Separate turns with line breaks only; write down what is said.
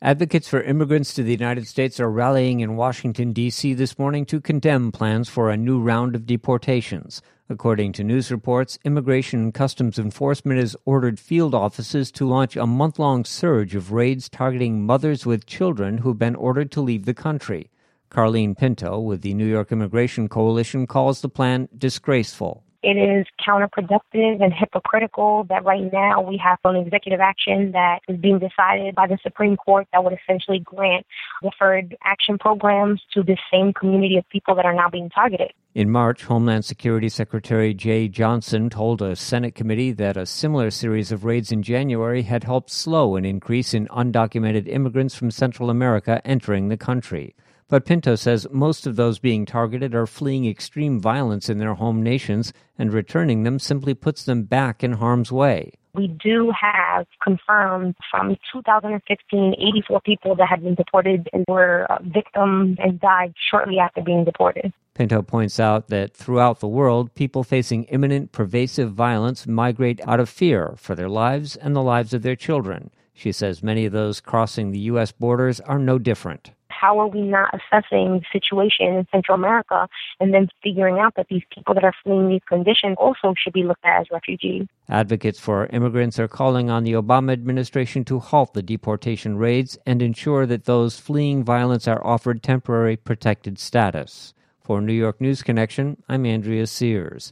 Advocates for immigrants to the United States are rallying in Washington, D.C. this morning to condemn plans for a new round of deportations. According to news reports, Immigration and Customs Enforcement has ordered field offices to launch a month-long surge of raids targeting mothers with children who've been ordered to leave the country. Carlene Pinto with the New York Immigration Coalition calls the plan disgraceful.
It is counterproductive and hypocritical that right now we have an executive action that is being decided by the Supreme Court that would essentially grant deferred action programs to this same community of people that are now being targeted.
In March, Homeland Security Secretary Jay Johnson told a Senate committee that a similar series of raids in January had helped slow an increase in undocumented immigrants from Central America entering the country. But Pinto says most of those being targeted are fleeing extreme violence in their home nations, and returning them simply puts them back in harm's way.
We do have confirmed from 2015, 84 people that had been deported and were victims and died shortly after being deported.
Pinto points out that throughout the world, people facing imminent, pervasive violence migrate out of fear for their lives and the lives of their children. She says many of those crossing the U.S. borders are no different.
How are we not assessing the situation in Central America and then figuring out that these people that are fleeing these conditions also should be looked at as refugees?
Advocates for immigrants are calling on the Obama administration to halt the deportation raids and ensure that those fleeing violence are offered temporary protected status. For New York News Connection, I'm Andrea Sears.